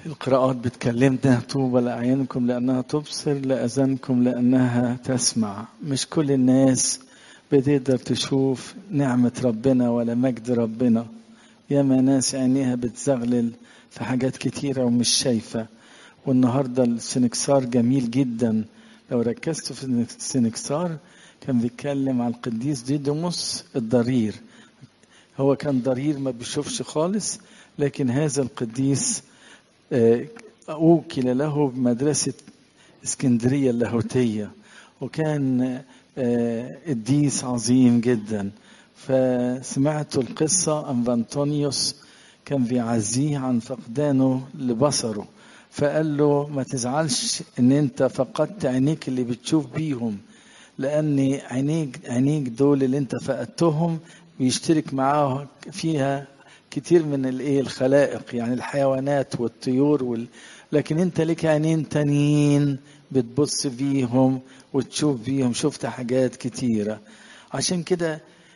القراءات بتكلمنا طوبى لأعينكم لأنها تبصر لأذانكم لأنها تسمع. مش كل الناس بتقدر تشوف نعمة ربنا ولا مجد ربنا. ياما ناس عينيها بتزغلل في حاجات كتيرة ومش شايفة. والنهاردة السنكسار جميل جدا. لو ركزت في السنكسار كان بيتكلم على القديس ديدموس الضرير. هو كان ضرير ما بيشوفش خالص، لكن هذا القديس أوكل له بمدرسة اسكندرية اللاهوتية، وكان قديس عظيم جدا. فسمعت القصة أن أنطونيوس كان بيعزيه عن فقدانه لبصره، فقال له ما تزعلش ان انت فقدت عينيك اللي بتشوف بيهم، لان عينيك دول اللي انت فقدتهم بيشترك معاه فيها كتير من الخلائق، يعني الحيوانات والطيور لكن انت لك عينين تانيين بتبص بيهم وتشوف بيهم، شفت حاجات كتيرة. عشان كده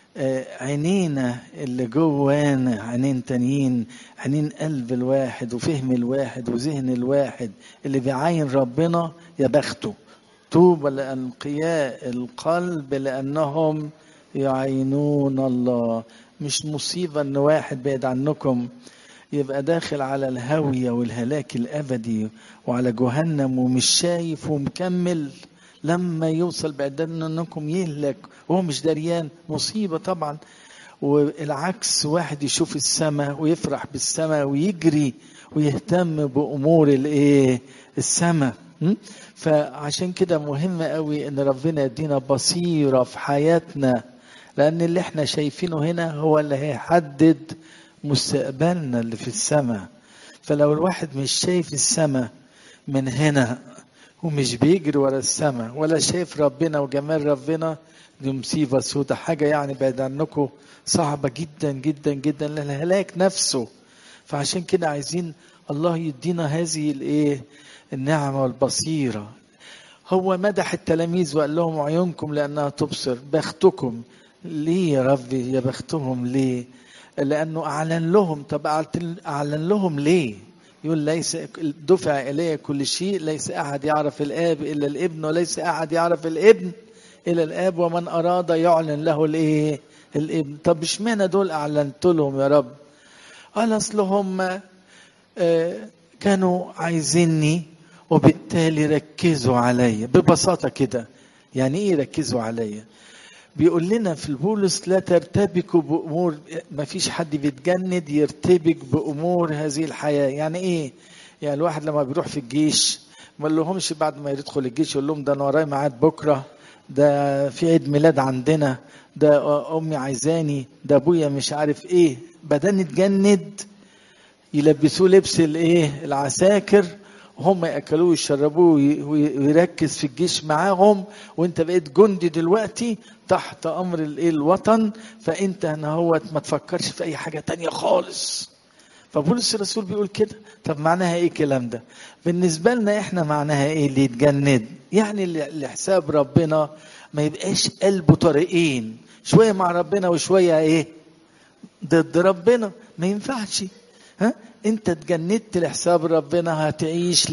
عينينا اللي جوانا عينين تانيين، عينين قلب الواحد وفهم الواحد وذهن الواحد اللي بيعاين ربنا يا بخته. طوبى لأنقياء القلب لأنهم يعينون الله. مش مصيبة ان واحد بعيد عنكم يبقى داخل على الهوية والهلاك الأبدي وعلى جهنم ومش شايف ومكمل، لما يوصل بعد انكم يهلك وهو مش دريان، مصيبة طبعا. والعكس، واحد يشوف السماء ويفرح بالسماء ويجري ويهتم بأمور السماء. فعشان كده مهم قوي ان ربنا يدينا بصيرة في حياتنا، لأن اللي احنا شايفينه هنا هو اللي هيحدد مستقبلنا اللي في السماء. فلو الواحد مش شايف السماء من هنا ومش بيجري ورا السماء ولا شايف ربنا وجمال ربنا، دي مصيبة سودة، حاجة يعني بعد عنكم صعبة جدا جدا جدا للهلاك نفسه. فعشان كده عايزين الله يدينا هذه النعمة والبصيرة. هو مدح التلاميذ وقال لهم عيونكم لأنها تبصر، بختكم. ليه يا ربي يا بختهم ليه؟ لأنه أعلن لهم. طب أعلن لهم ليه؟ يقول ليس دفع إليه كل شيء، ليس أحد يعرف الآب إلا الابن، وليس أحد يعرف الابن إلا الآب، ومن أراد يعلن له الابن. طب اشمعنى دول أعلنت لهم يا رب؟ قال أصلهم كانوا عايزيني وبالتالي ركزوا عليا. ببساطة كده، يعني ايه ركزوا عليا؟ بيقول لنا في البولس لا ترتبكوا بأمور، ما فيش حد بيتجند يرتبك بأمور هذه الحياة. يعني ايه؟ يعني الواحد لما بيروح في الجيش ما لهمش بعد ما يدخل الجيش يقول لهم ده انا ورايا ميعاد بكرة، ده في عيد ميلاد عندنا، ده امي عايزاني، ده ابويا مش عارف ايه. بدل نتجند يلبسوه لبس العساكر، هم يأكلوه ويشربوه ويركز في الجيش معاهم، وانت بقيت جندي دلوقتي تحت امر الوطن، فانت هنا هو ما تفكرش في اي حاجة تانية خالص. فبولس الرسول بيقول كده. طب معناها ايه الكلام ده؟ بالنسبة لنا احنا معناها ايه اللي يتجند؟ يعني لحساب ربنا ما يبقاش قلبه طريقين، شوية مع ربنا وشوية ضد ربنا. ما ينفعش. انت اتجندت لحساب ربنا، هتعيش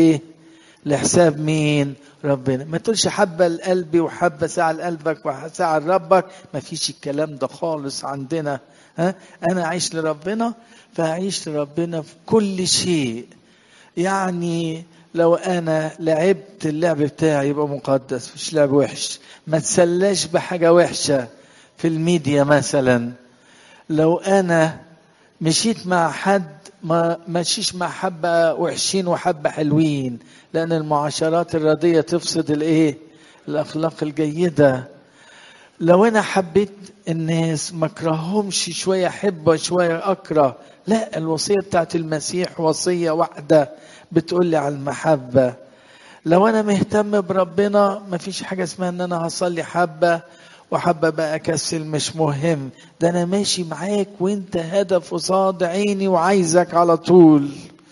لحساب مين؟ ربنا. ما تقولش حبة لقلبي وحبة ساعة لقلبك وساعة لربك، ما فيش الكلام ده خالص عندنا. انا عايش لربنا فهعيش لربنا في كل شيء. يعني لو انا لعبت اللعب بتاعي يبقى مقدس، مش لعب وحش. ما تسلاش بحاجة وحشة في الميديا مثلا. لو انا مشيت مع حد ما مشيش مع حبة وحشين وحبة حلوين، لأن المعاشرات الردية تفسد الأخلاق الجيدة. لو أنا حبيت الناس ما اكرههمش، شوية أحب وشوية أكره. لا، الوصية بتاعت المسيح وصية واحدة بتقول لي على المحبة. لو أنا مهتم بربنا ما فيش حاجة اسمها أن أنا هصلي حبة وحبة بقى أكسل، مش مهم. ده أنا ماشي معاك وإنت هدف قصاد عيني وعايزك على طول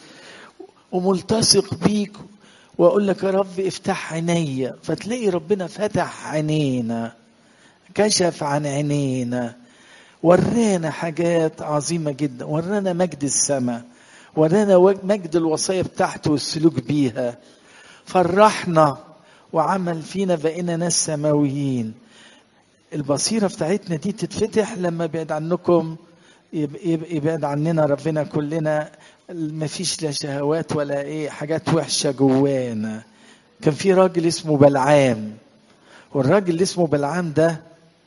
وملتصق بيك، وأقول لك يا رب افتح عينيا، فتلاقي ربنا فتح عينينا، كشف عن عينينا، ورانا حاجات عظيمة جدا، ورانا مجد السماء، ورانا مجد الوصايا بتاعته والسلوك بيها، فرحنا وعمل فينا بقينا ناس سماويين. البصيرة بتاعتنا دي تتفتح لما يبعد عنكم، يبعد عننا ربنا كلنا، مفيش لا شهوات ولا ايه حاجات وحشة جوانا. كان في راجل اسمه بلعام، والراجل اللي اسمه بلعام ده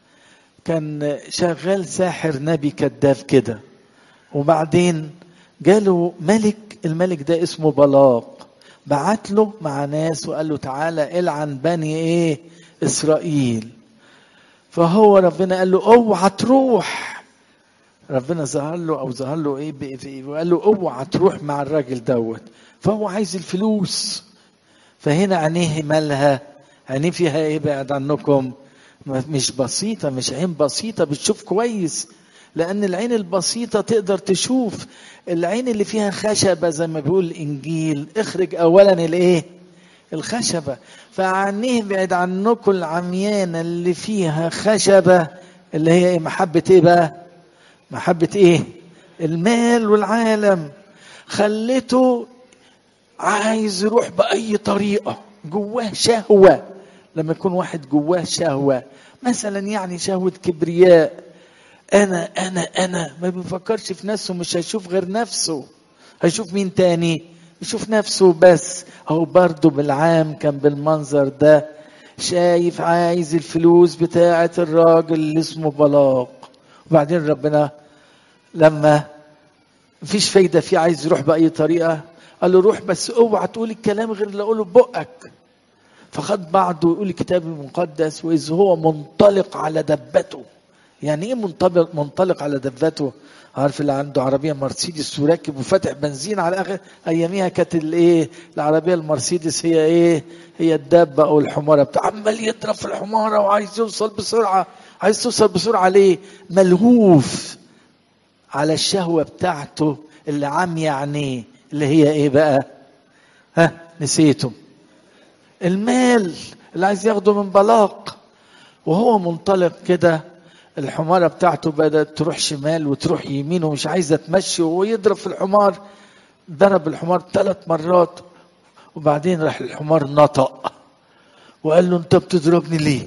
كان شغال ساحر نبي كذاب كده. وبعدين جاله ملك، الملك ده اسمه بلاق، بعت له مع ناس وقال له تعالى العن بني ايه اسرائيل. فهو ربنا قال له اوعى تروح، ربنا ظهر له ايه وقال له اوعى تروح مع الراجل دوت، فهو عايز الفلوس. فهنا عينيه مالها، عينيه فيها ايه بعد عنكم؟ مش بسيطة، مش عين بسيطة بتشوف كويس، لأن العين البسيطة تقدر تشوف. العين اللي فيها خشبة زي ما بيقول الإنجيل، اخرج أولا الايه؟ الخشبة. فعينيه بعد عنكم العميانة اللي فيها خشبة، اللي هي ايه؟ محبة ايه بقى؟ محبة ايه؟ المال والعالم. خلته عايز يروح بأي طريقة، جواه شهوة. لما يكون واحد جواه شهوة مثلا، يعني شهوة كبرياء، أنا ما بيفكرش في نفسه، مش هيشوف غير نفسه، هيشوف مين تاني؟ يشوف نفسه بس. أو برضو بالعام كان بالمنظر ده، شايف عايز الفلوس بتاعة الراجل اللي اسمه بلاق. وبعدين ربنا لما مفيش فايدة فيه، عايز يروح بأي طريقة، قال له روح بس اوعى تقول الكلام غير اللي اقوله ببقك. فخد بعضه، يقول الكتاب المقدس وإذ هو منطلق على دبته. يعني ايه منطلق على دبته؟ عارف اللي عنده عربيه مرسيدس وراكب وفاتح بنزين على اخر اياميها، كانت الايه العربيه المرسيدس هي ايه؟ هي الدابه او الحماره بتاع، عمال يضرب في الحماره وعايز يوصل بسرعه. عايز توصل بسرعه ليه؟ ملهوف على الشهوه بتاعته اللي عمي عينيه، اللي هي ايه بقى؟ نسيته. المال اللي عايز ياخده من بلاق. وهو منطلق كده، الحمارة بتاعته بدأت تروح شمال وتروح يمين ومش عايزة تمشي، ويضرب في الحمار. ضرب الحمار 3 مرات، وبعدين راح الحمار نطق وقال له انت بتضربني ليه؟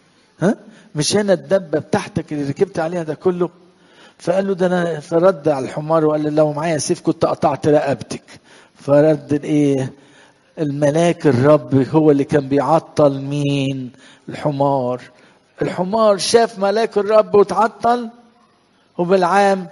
مش هنا الدبة بتاعتك اللي ركبت عليها ده كله؟ فقال له ده انا. فرد على الحمار وقال له لو معايا سيف كنت قطعت رقبتك. فرد الايه؟ الملاك الرب هو اللي كان بيعطل مين؟ الحمار. الحمار شاف ملاك الرب وتعطل، وبالعام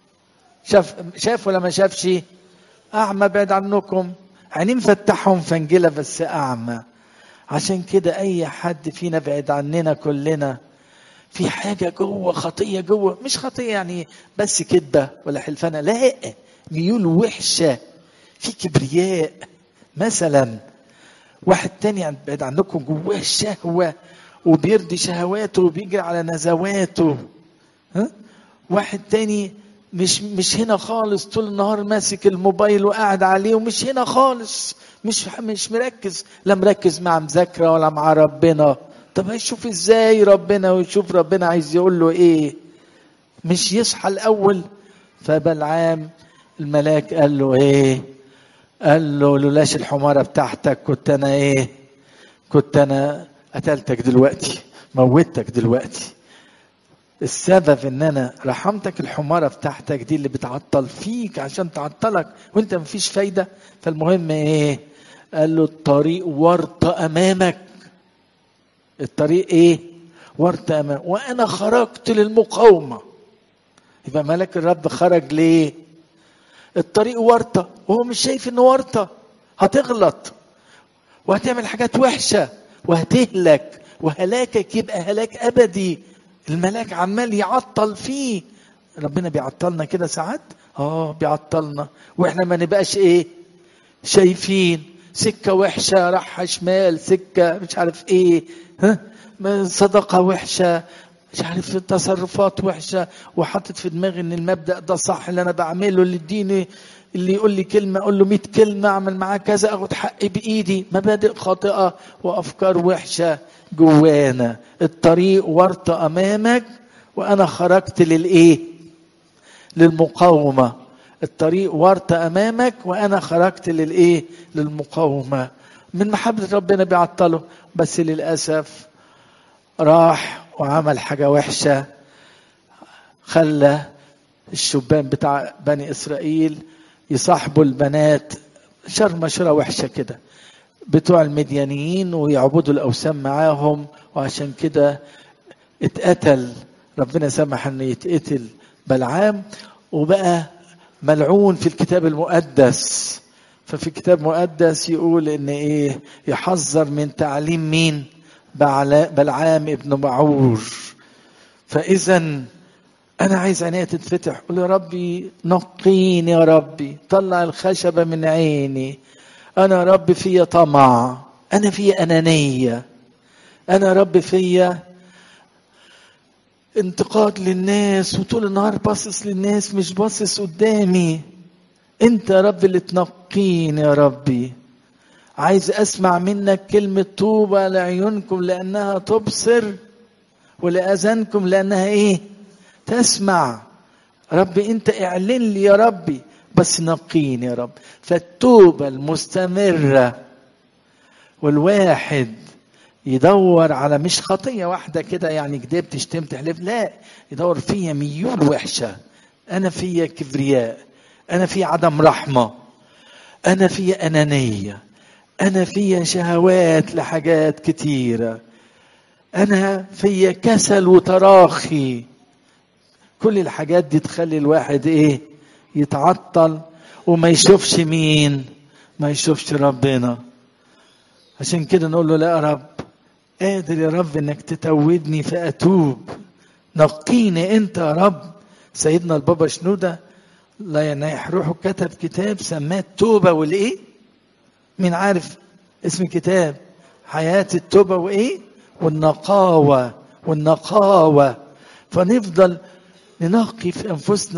شاف ولا ما شافش؟ أعمى بعد عنكم، عينين فتحهم فنجلة بس أعمى. عشان كده أي حد فينا بعد عننا كلنا في حاجة جوه، خطية جوه، مش خطية يعني بس كدبة ولا حلفانة، لا، ميول وحشة، في كبرياء. مثلا واحد تاني بعد عنكم جواه شهوة وبيرضي شهواته وبيجري على نزواته. واحد تاني مش هنا خالص، طول النهار ماسك الموبايل وقاعد عليه، ومش هنا خالص، مش مركز، لا مركز مع مذاكرة ولا مع ربنا. طب هيشوف ازاي ربنا ويشوف ربنا عايز يقول له ايه؟ مش يصحى الاول. فبالعام الملاك قال له ايه؟ قال له لولاش الحمارة بتاعتك كنت انا قتلتك دلوقتي، موتك دلوقتي. السبب ان انا رحمتك الحمارة بتاعتك دي اللي بتعطل فيك عشان تعطلك وانت مفيش فايدة. فالمهم ايه؟ قال له الطريق ورطة امامك. الطريق ايه؟ ورطة امامك، وانا خرجت للمقاومة. يبقى ملك الرب خرج ليه؟ الطريق ورطة وهو مش شايف انه ورطة. هتغلط وهتعمل حاجات وحشة وهتهلك، وهلاكك يبقى هلاك أبدي. الملاك عمال يعطل فيه. ربنا بيعطلنا كده ساعات، بيعطلنا واحنا ما نبقاش ايه؟ شايفين سكة وحشة راح شمال، سكة مش عارف ايه، صدقة وحشة، مش عارف تصرفات وحشة، وحطت في دماغي ان المبدأ ده صح اللي انا بعمله، اللي اديني اللي يقول لي كلمة اقول له 100 كلمة، اعمل معاه كذا، اخد حقي بايدي. مبادئ خاطئة وافكار وحشة جوانا. الطريق ورطة امامك وانا خرجت للايه؟ للمقاومة. الطريق ورط امامك وانا خرجت للايه؟ للمقاومه. من محبه ربنا بيعطله، بس للاسف راح وعمل حاجه وحشه، خلى الشبان بتاع بني اسرائيل يصاحبوا البنات شرمشره وحشه كده بتوع المديانيين ويعبدوا الاوثان معاهم، وعشان كده اتقتل. ربنا سمح انه يتقتل بلعام وبقى ملعون في الكتاب المقدس. ففي الكتاب المقدس يقول ان ايه؟ يحذر من تعليم مين؟ بلعام ابن بعور. فاذا انا عايز عينيا تتفتح، قول يا ربي نقيني، يا ربي طلع الخشبه من عيني. انا يا رب فيا طمع، انا فيا انانيه، انا يا رب فيا انتقاد للناس وطول النهار باصص للناس مش باصص قدامي. انت يا رب اللي تنقيني يا ربي. عايز اسمع منك كلمة طوبى لعيونكم لانها تبصر ولاذانكم لانها ايه؟ تسمع. ربي انت اعلن لي يا ربي، بس نقيني يا رب. فالتوبة المستمرة، والواحد يدور على مش خطية واحدة كده يعني كدبت شتمت حلف، لا، يدور فيها ميول وحشة، أنا فيها كبرياء، أنا فيها عدم رحمة، أنا فيها أنانية، أنا فيها شهوات لحاجات كتيرة، أنا فيها كسل وتراخي. كل الحاجات دي تخلي الواحد إيه؟ يتعطل وما يشوفش مين؟ ما يشوفش ربنا. عشان كده نقول له لا يا رب، قادر يا رب انك تتوبني فاتوب، نقيني انت يا رب. سيدنا البابا شنودة لا ينايح روحه كتب كتاب سماه التوبة والايه؟ مين عارف اسم الكتاب؟ حياة التوبة وايه؟ والنقاوة. والنقاوة. فنفضل ننقي في انفسنا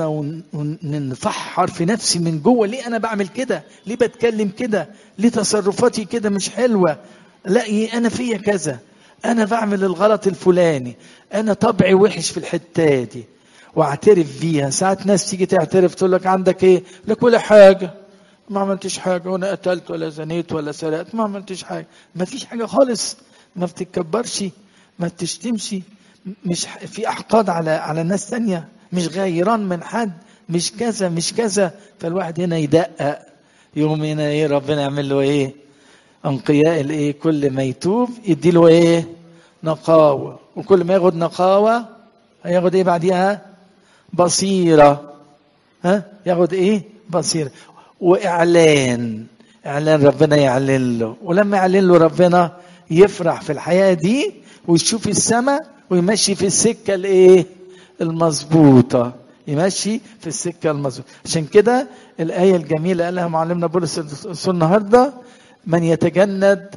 ونفحر في نفسي من جوه. ليه انا بعمل كده؟ ليه بتكلم كده؟ ليه تصرفاتي كده مش حلوة؟ لا، انا فيا كذا، انا بعمل الغلط الفلاني، انا طبعي وحش في الحتة دي، واعترف بيها. ساعات ناس تيجي تعترف تقول لك عندك ايه؟ لك ولا حاجة، ما عملتش حاجة، وانا قتلت ولا زنيت ولا سرقت، ما عملتش حاجة، ما فيش حاجة خالص، ما بتتكبرش، ما بتشتمش، مش في احقاد على ناس تانية، مش غيران من حد، مش كذا مش كذا. فالواحد هنا يدقق، يوم هنا ايه؟ ربنا يعمل له ايه؟ انقياء الايه؟ كل ما يتوب يدي له ايه؟ نقاوة. وكل ما ياخد نقاوة هياخد ايه بعديها؟ بصيرة. ياخد ايه؟ بصيرة. واعلان ربنا يعلن له، ولما يعلن له ربنا يفرح في الحياة دي ويشوف السماء ويمشي في السكة الايه؟ المظبوطة، يمشي في السكة المظبوطة. عشان كده الآية الجميلة قالها معلمنا بولس الرسول النهارده: من يتجند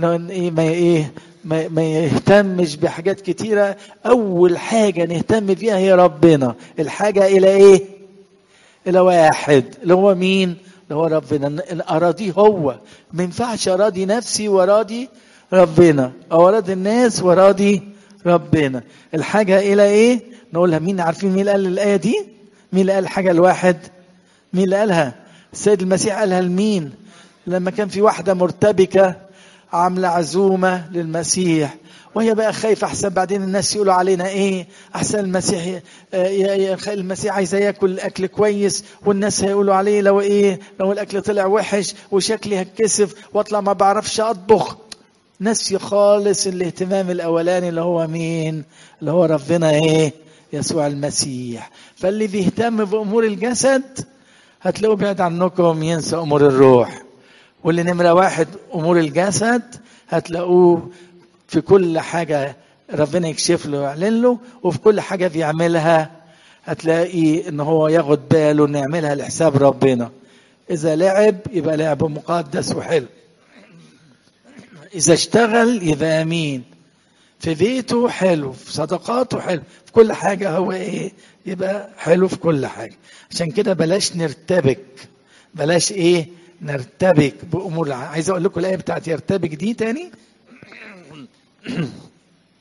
ما يهتمش بحاجات كتيرة. أول حاجة نهتم بيها هي ربنا. الحاجة إلى إيه؟ إلى واحد، اللي هو مين؟ اللي هو ربنا. أراضيه هو، ما ينفعش أراضي نفسي وراضي ربنا، أو أراضي الناس وراضي ربنا. الحاجة إلى إيه؟ نقولها. مين عارفين مين اللي قال الآية دي؟ مين اللي قال حاجة الواحد؟ مين اللي قالها؟ السيد المسيح قالها لمين؟ لما كان في واحدة مرتبكة عاملة عزومة للمسيح، وهي بقى خايفة أحسن بعدين الناس يقولوا علينا إيه؟ أحسن المسيح المسيح عايز ياكل أكل كويس، والناس هيقولوا عليه لو إيه؟ لو الأكل طلع وحش وشكلي هتكسف وأطلع ما بعرفش أطبخ. نسي خالص الاهتمام الأولاني اللي هو مين؟ اللي هو ربنا إيه؟ يسوع المسيح. فاللي بيهتم بأمور الجسد هتلاقوه بعيد عنكم، ينسى أمور الروح. واللي نمرة واحد أمور الجسد هتلاقوه في كل حاجة ربنا يكشف له ويعلن له، وفي كل حاجة بيعملها هتلاقي إن هو ياخد باله إن يعملها لحساب ربنا. إذا لعب يبقى لعب مقدس وحلو، إذا اشتغل يبقى أمين، في بيته حلو، في صدقاته حلو، في كل حاجة هو إيه؟ يبقى حلو في كل حاجة. عشان كده بلاش نرتبك، بلاش إيه؟ نرتبك بأمور. عايز أقول لكم الآية بتاعت يرتبك دي تاني.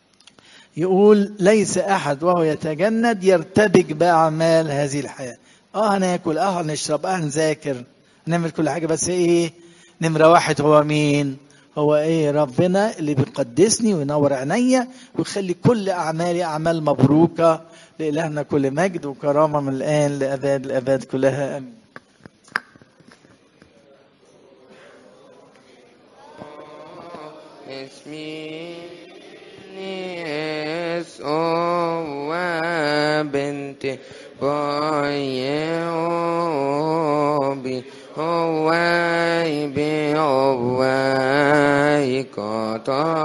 يقول: ليس أحد وهو يتجند يرتبك بأعمال هذه الحياة. هناكل، هنشرب، هنذاكر، نعمل كل حاجة، بس ايه؟ نمرة واحد هو مين؟ هو ايه؟ ربنا اللي بيقدسني وينور عينيا ويخلي كل اعمالي اعمال مبروكة. لإلهنا كل مجد وكرامة من الآن لأباد الأباد كلها، آمين. اسمي بنت باي بي